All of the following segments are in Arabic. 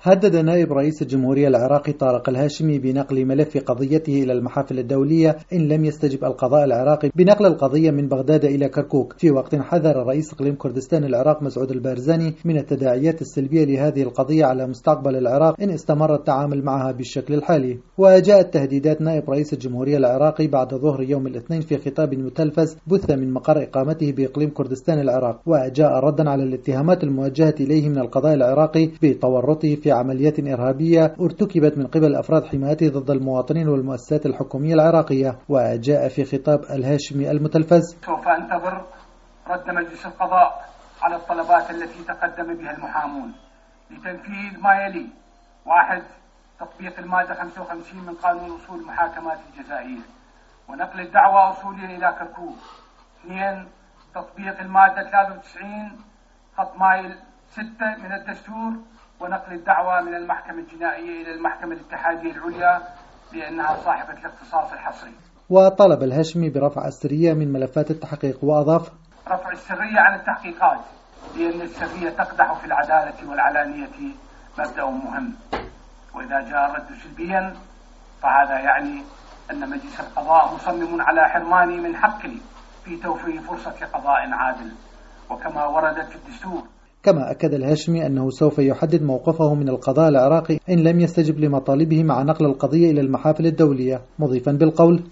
هدد نائب رئيس الجمهورية العراقي طارق الهاشمي بنقل ملف قضيته إلى المحافل الدولية إن لم يستجب القضاء العراقي بنقل القضية من بغداد إلى كركوك، في وقت حذر رئيس إقليم كردستان العراق مسعود البارزاني من التداعيات السلبية لهذه القضية على مستقبل العراق إن استمر التعامل معها بالشكل الحالي. وجاءت تهديدات نائب رئيس الجمهورية العراقي بعد ظهر يوم الاثنين في خطاب متلفز بث من مقر إقامته بإقليم كردستان العراق، وجاء ردا على الاتهامات الموجهة إليه من القضاء العراقي بتورطه في عمليات إرهابية ارتكبت من قبل أفراد حمايته ضد المواطنين والمؤسسات الحكومية العراقية. وجاء في خطاب الهاشمي المتلفز: سوف أنتظر رد مجلس القضاء على الطلبات التي تقدم بها المحامون لتنفيذ ما يلي: 1. تطبيق المادة 55 من قانون أصول المحاكمات الجزائية ونقل الدعوى أصوليا إلى كركوك. 2. تطبيق المادة 93 خط مايل 6 من الدستور ونقل الدعوى من المحكمة الجنائية إلى المحكمة الاتحادية العليا لأنها صاحبة الاختصاص الحصري. وطلب الهاشمي برفع السرية من ملفات التحقيق، وأضاف: رفع السرية عن التحقيقات لأن السرية تقدح في العدالة والعلانية مبدأ مهم، وإذا جاء الرد سلبيا فهذا يعني أن مجلس القضاء مصمم على حرماني من حقي في توفير فرصة قضاء عادل وكما وردت في الدستور. كما أكد الهاشمي أنه سوف يحدد موقفه من القضاء العراقي إن لم يستجب لمطالبه مع نقل القضية إلى المحافل الدولية، مضيفا بالقول: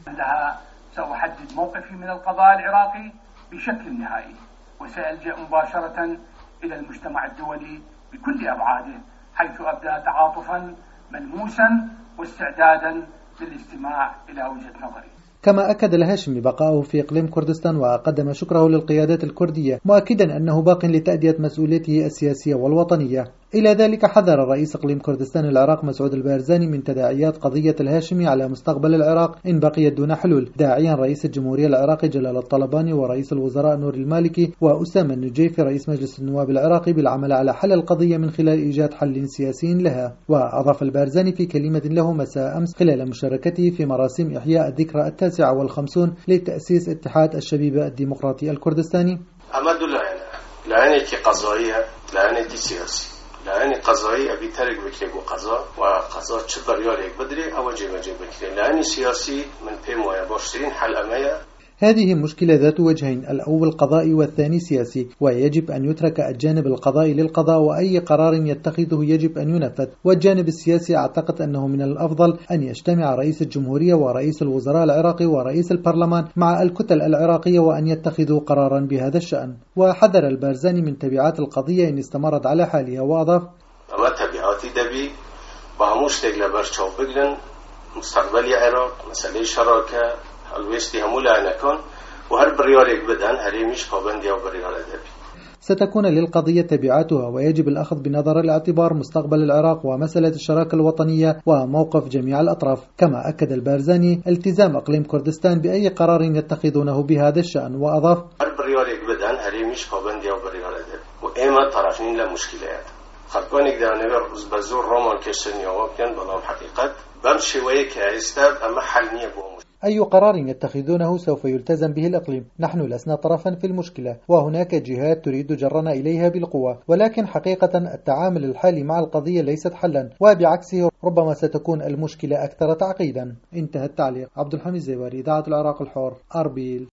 سأحدد موقفي من القضاء العراقي بشكل نهائي وسألجأ مباشرة إلى المجتمع الدولي بكل أبعاده حيث أبدأ تعاطفا ملموسا واستعدادا للاستماع إلى وجهة نظري. كما أكد الهاشمي بقاؤه في إقليم كردستان وقدم شكره للقيادات الكردية، مؤكدا أنه باق لتأدية مسؤوليته السياسية والوطنية. إلى ذلك حذر رئيس إقليم كردستان العراق مسعود البارزاني من تداعيات قضية الهاشمي على مستقبل العراق إن بقيت دون حلول، داعيا رئيس الجمهورية العراقي جلال الطلباني ورئيس الوزراء نور المالكي وأسامة النجيفي رئيس مجلس النواب العراقي بالعمل على حل القضية من خلال إيجاد حل سياسي لها. وأضاف البارزاني في كلمة له مساء أمس خلال مشاركته في مراسم إحياء الذكرى 59 لتأسيس اتحاد الشبيبة الديمقراطي الكردستاني: أمد لعنة قضائية لعنة سياسي لعنة قضائية بيترك بكري قضاء وقضاء تشبر ياريك بدري أو جيب بكري لعنة سياسي من بيم ويباشرين حل أمية. هذه مشكلة ذات وجهين، الأول قضائي والثاني سياسي، ويجب أن يترك الجانب القضائي للقضاء وأي قرار يتخذه يجب أن ينفذ، والجانب السياسي أعتقد أنه من الأفضل أن يجتمع رئيس الجمهورية ورئيس الوزراء العراقي ورئيس البرلمان مع الكتل العراقية وأن يتخذوا قرارا بهذا الشأن. وحذر البارزاني من تبعات القضية إن استمرت على حالها، وأضاف: أما تبعاتي دبي بهموش تقل برشاو بقلن مستقبل العراق مسألة شراكة الويستي همولا عنكون وهر برياريك بدن هريميش قابندي أو بريار دبي. ستكون للقضية تبعاتها، ويجب الأخذ بنظر الاعتبار مستقبل العراق ومسألة الشراكة الوطنية وموقف جميع الأطراف. كما أكد البارزاني التزام إقليم كردستان بأي قرار يتخذونه بهذا الشأن، وأضاف: هر برياريك بدن هريميش قابندي أو بريار دبي وإما طرفين لمشكلات خلقونك دانوير بزور رومان كشني وكان بلام حقيقة بمشي ويك استاد أما حلني بوم. أي قرار يتخذونه سوف يلتزم به الإقليم. نحن لسنا طرفا في المشكلة، وهناك جهات تريد جرنا إليها بالقوة، ولكن حقيقة التعامل الحالي مع القضية ليست حلا، وبعكسه ربما ستكون المشكلة أكثر تعقيدا. انتهى التعليق. عبد الحميد زيواري، إذاعة العراق الحر، أربيل.